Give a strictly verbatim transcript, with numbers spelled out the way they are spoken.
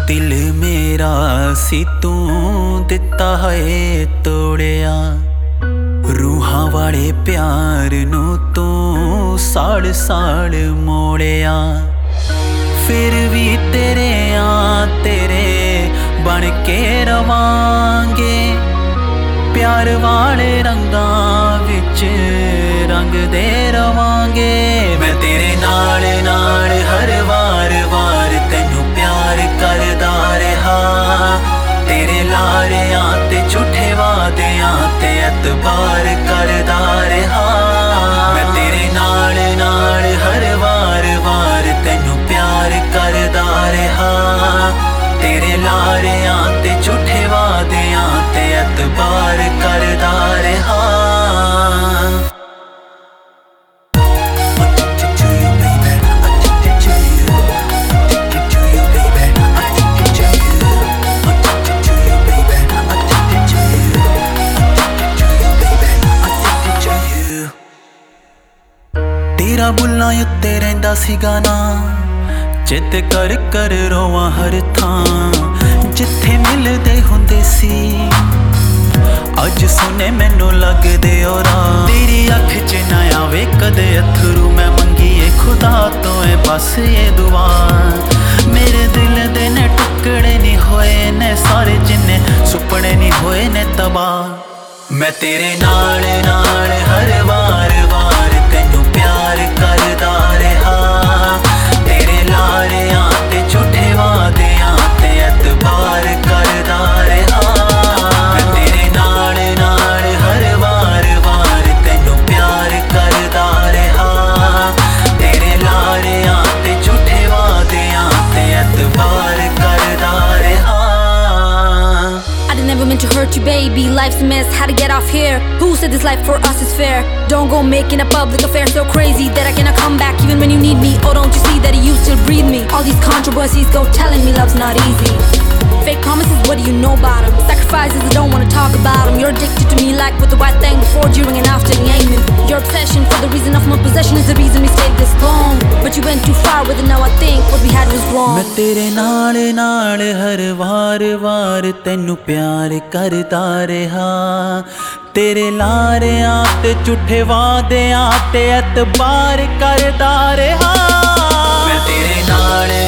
दिल मेरा सी तू दिता है तोड़िया रूहां वाले प्यार नू तू साड़ साड़ मोड़िया। फिर भी तेरे आ तेरे बन के रवांगे प्यार वाले रंगां विच रंग दे रवांगे। मैं तेरे नाल नाल हर वार वार तैनू प्यार करदा रहा तेरे लारियां ते झूठे वादियां ते एतबार करदा रहा। मैं तेरे नाल नाल हर वार वार तैनू प्यार करदा रहा तेरे लारियां ते झूठे वादियां ते एतबार करदा रहा। तेरा बुल्लां उत्ते रहिंदा सीगा ना चित कर कर रोवां हर थां जिथे मिलदे हुंदे सी अज सुने मैनू लगदे ओ राह। तेरी अख च ना आवे कदे अथरू मैं मंगीए खुदा तो है बस ये दुआ। मेरे दिल दे ने टुकड़े नहीं होए ने सारे जिन्ने सुपने नहीं होए ने तबाह। मैं तेरे नाल नाल हर वार वार तैनू प्यार करदा रहा तेरे लारियां ते झूठे वादियां ते एतबार करदा रहा। मैं तेरे नाल नाल हर वार वार तैनू प्यार करदा रहा तेरे लारियां ते झूठे वादियां ते एतबार करदा रहा। I never meant to hurt you, baby. Life's a mess, how to get off here? Who said this life for us is fair? Don't go making a public affair so crazy that I cannot come back even when you need me. Oh, don't you see that you still breathe me? All these controversies go telling me love's not easy. Fake promises, what do you know about them? Sacrifices, I don't wanna talk about them. You're addicted to me like with the right thing before, during and after the aiming. Your obsession for the reason of my possession is the reason we stayed this long. But you went too far with it, now I think what we had was wrong. मैं तेरे नाल नाल हर वार वार तैनू प्यार करदा रहा तेरे लारियां ते झूठे वादियां ते एतबार करदा रहा। मैं तेरे नाल